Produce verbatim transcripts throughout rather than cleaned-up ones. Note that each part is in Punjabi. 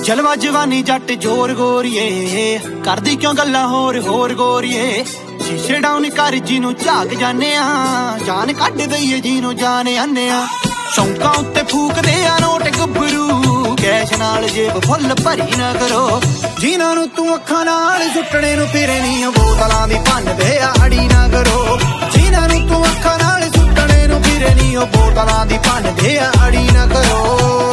ਜਲਵਾ ਜਵਾਨੀ ਜੱਟ ਜੋਰ ਗੋਰੀਏ, ਕਰਦੀ ਕਿਉਂ ਗੱਲਾਂ ਹੋਰ ਹੋਰ ਗੋਰੀਏ। ਸ਼ੀਸ਼ੇ ਡਾਊਨ ਕਰ ਜਿਹਨੂੰ ਝਾਕ ਜਾਨੇ ਆ, ਜਾਨ ਕੱਢ ਦਈਏ ਜਿਹਨੂੰ ਜਾਣੇ ਆਨੇ ਆ। ਸ਼ੌਂਕਾਂ ਉੱਤੇ ਫੂਕਦੇ ਆ ਨੋਟ ਗੱਭਰੂ, ਕੈਸ਼ ਨਾਲ ਜੇਬ ਫੁੱਲ ਭਰੀ ਨਾ ਕਰੋ। ਜਿਨ੍ਹਾਂ ਨੂੰ ਤੂੰ ਅੱਖਾਂ ਨਾਲ ਸੁੱਟਣੇ ਨੂੰ ਫਿਰੇ ਨੀ, ਬੋਤਲਾਂ ਦੀ ਭੰਨਦੇ ਆ ਅੜੀ ਨਾ ਕਰੋ। ਜਿਨ੍ਹਾਂ ਨੂੰ ਤੂੰ ਅੱਖਾਂ ਨਾਲ ਸੁੱਟਣੇ ਨੂੰ ਫਿਰੇ ਨੀ, ਉਹ ਬੋਤਲਾਂ ਦੀ ਭੰਨਦੇ ਆ ਅੜੀ ਨਾ ਕਰੋ।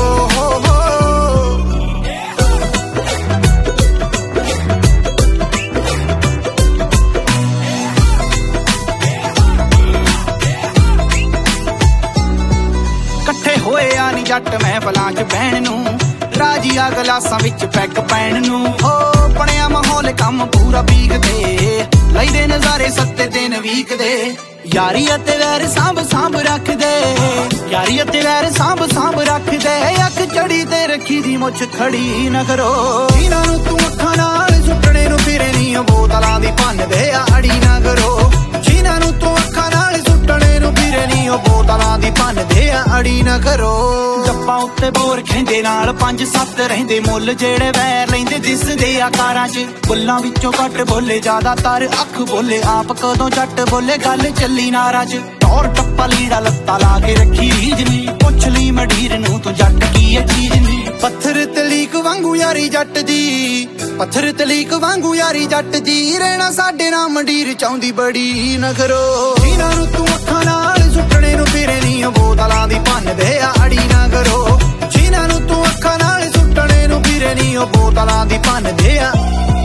ਹੋਏ ਆ ਨੀ ਜੱਟ ਮਹਿਫਲਾਂ ਚ ਬਹਿਣ ਨੂੰ, ਰਾਜੀ ਆ ਗਲਾਸਾਂ ਵਿੱਚ ਪੈਗ ਪੈਣ ਨੂੰ। ਓ ਬਣਿਆ ਮਾਹੌਲ ਕੰਮ ਪੂਰਾ ਪੀਕਦੇ, ਲੈਦੇ ਨਜ਼ਾਰੇ ਸੱਤੇ ਦਿਨ ਵੀਕ ਦੇ। ਯਾਰੀ ਅਤੇ ਵੈਰ ਸਾਂਭ ਸਾਂਭ ਰੱਖਦੇ, ਯਾਰੀ ਅਤੇ ਵੈਰ ਸਾਂਭ ਸਾਂਭ ਰੱਖਦੇ। ਅੱਖ ਚੜੀ ਤੇ ਰੱਖੀ ਦੀ ਮੁੱਛ ਖੜੀ ਨਾ ਕਰੋ। ਜਿਨ੍ਹਾਂ ਨੂੰ ਤੂੰ ਅੱਖਾਂ ਨਾਲ ਸੁੱਟਣੇ ਨੂੰ ਫਿਰੇ ਨੀ, ਬੋਤਲਾਂ ਦੀ ਭੰਨਦੇ ਆ ਅੜੀ ਨਾ ਕਰੋ। ਜਿਨ੍ਹਾਂ ਨੂੰ ਤੂੰ ਅੱਖਾਂ ਨਾਲ ਸੁੱਟਣੇ ਨੂੰ ਫਿਰੇ ਨੀ, ਉਹ ਬੋਤਲਾਂ ਦੀ ਭੰਨਦੇ ਆ ਅੜੀ ਨਾ ਕਰੋ। ਜੱਪਾਂ ਉੱਤੇ ਬੋਰ ਖੈਂਦੇ ਨਾਲ ਪੰਜ ਸੱਤ ਰਹਿੰਦੇ ਮੁੱਲ, ਜਿਹੜੇ ਵੈਰ ਲੈਂਦੇ ਦਿਸਦੇ ਆ ਕਾਰਾਂ ਚ। ਬੁੱਲਾਂ ਵਿੱਚੋਂ ਘੱਟ ਬੋਲੇ ਜ਼ਿਆਦਾਤਰ ਅੱਖ ਬੋਲੇ, ਆਪ ਕਦੋਂ ਜੱਟ ਬੋਲੇ ਗੱਲ ਚੱਲੀ ਨਾਰਾਂ ਚ। ਟੌਰ ਟੱਪਾ ਲੀੜਾ ਲੱਤਾ ਲਾ ਕੇ ਰੱਖੀ ਰੀਝ ਨੀ, ਪੁੱਛ ਲਈ ਮਡੀਰ ਨੂੰ ਤੂੰ ਜੱਟ ਕੀ ਇਹ ਚੀਜ਼ ਨੀ। ਪੱਥਰ ਤਲੀਕ ਵਾਂਗੂ ਯਾਰੀ ਜੱਟ ਦੀ, ਪੱਥਰ ਤਲੀਕ ਵਾਂਗੂ ਯਾਰੀ ਜੱਟ ਦੀ। ਰਹਿਣਾ ਸਾਡੇ ਨਾਲ ਮੰਡੀਰ ਚਾਹੁੰਦੀ ਬੜੀ ਨਾ ਕਰੋ। ਜਿਨ੍ਹਾਂ ਨੂੰ ਤੂੰ ਅੱਖਾਂ ਨਾਲ ਸੁੱਟਣੇ ਨੂੰ ਫਿਰੇ ਨੀ, ਬੋਤਲਾਂ ਦੀ ਭੰਨਦੇ ਆ ਅੜੀ ਨਾ ਕਰੋ। ਜਿਨ੍ਹਾਂ ਨੂੰ ਤੂੰ ਅੱਖਾਂ ਨਾਲ ਸੁੱਟਣੇ ਨੂੰ ਫਿਰੇ ਨੀ, ਉਹ ਬੋਤਲਾਂ ਦੀ ਭੰਨਦੇ ਆ।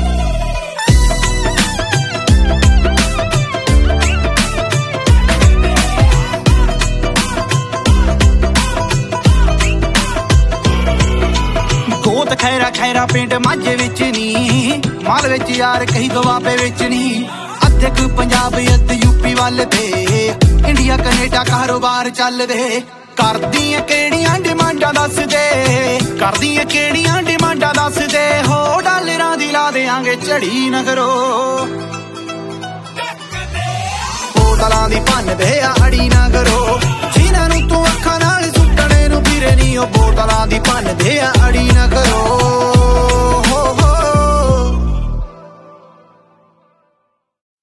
ਗੋਤ ਖੈਰਾ ਖੈਰਾ ਪਿੰਡ ਮਾਝੇ ਵਿੱਚ ਨੀ, ਮਾਲ ਵਿੱਚ ਯਾਰ ਕਹੀ ਦੁਆਬੇ ਵਿੱਚ ਨੀ। ਅੱਧੇ ਕੁ ਪੰਜਾਬ ਅੱਧ ਯੂਪੀ ਵੱਲ ਤੇ, ਇੰਡੀਆ ਕੈਨੇਡਾ ਕਾਰੋਬਾਰ ਚੱਲਦੇ। ਕਰਦੀਆਂ ਕਿਹੜੀਆਂ ਡਿਮਾਂਡਾਂ ਦੱਸਦੇ, ਕਰਦੀਆਂ ਕਿਹੜੀਆਂ ਡਿਮਾਂਡਾਂ ਦੱਸਦੇ। ਹੋ ਡਾਲਰਾਂ ਦੀ ਲਾ ਦਿਆਂਗੇ ਝੜੀ ਨਾ ਕਰੋ। ਬੋਤਲਾਂ ਦੀ ਭੰਨਦੇ